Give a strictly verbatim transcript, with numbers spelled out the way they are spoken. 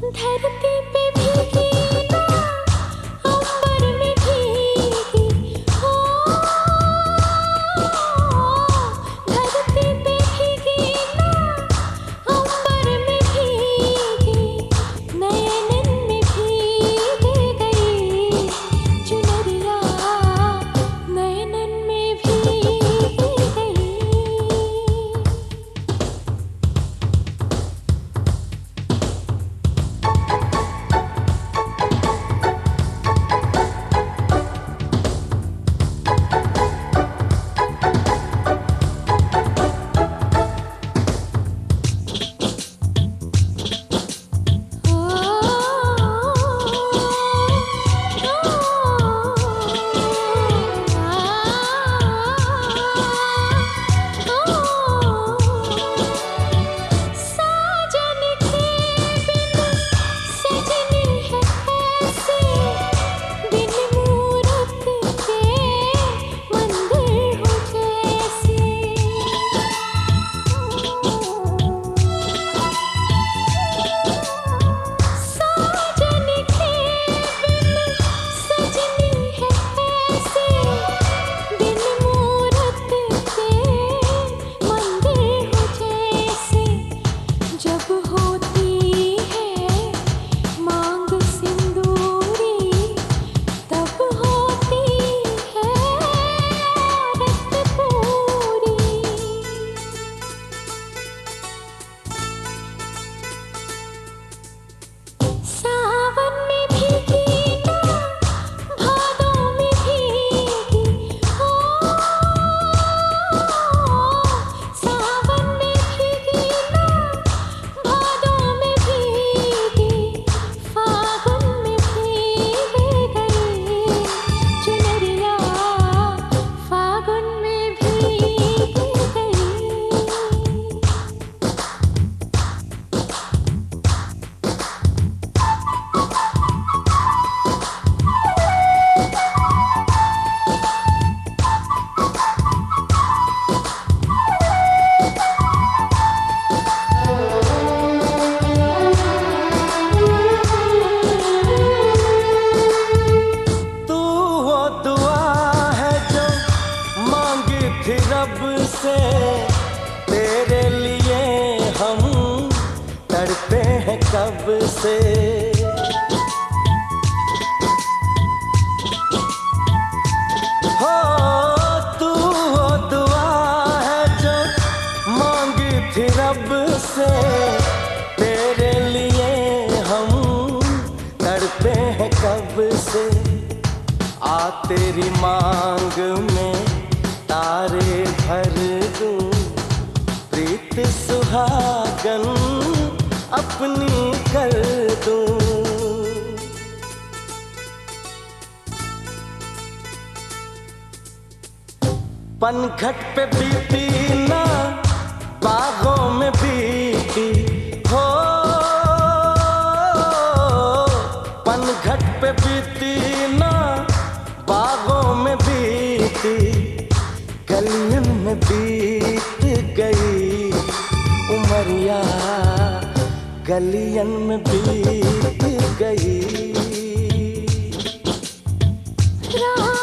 धरती पे भीगी ना अंबर में भीगी हो, धरती पे भीगी ना अंबर में भीगी, नयन में भीग गई चुनरिया, नयन में भीग गई। रब से तेरे लिए हम तड़पे हैं कब से, हो तू वो दुआ है जो मांगी थी रब से, तेरे लिए हम तड़पे हैं कब से। आ तेरी मांग में तारे भर दूं, प्रीत सुहागन अपनी कर दूं। पनघट पे बीती ना बागों में बीती हो, पनघट पे बीती ना बागों में बीती, गलियन में बीत गई उमरिया, गलियन में बीत गई।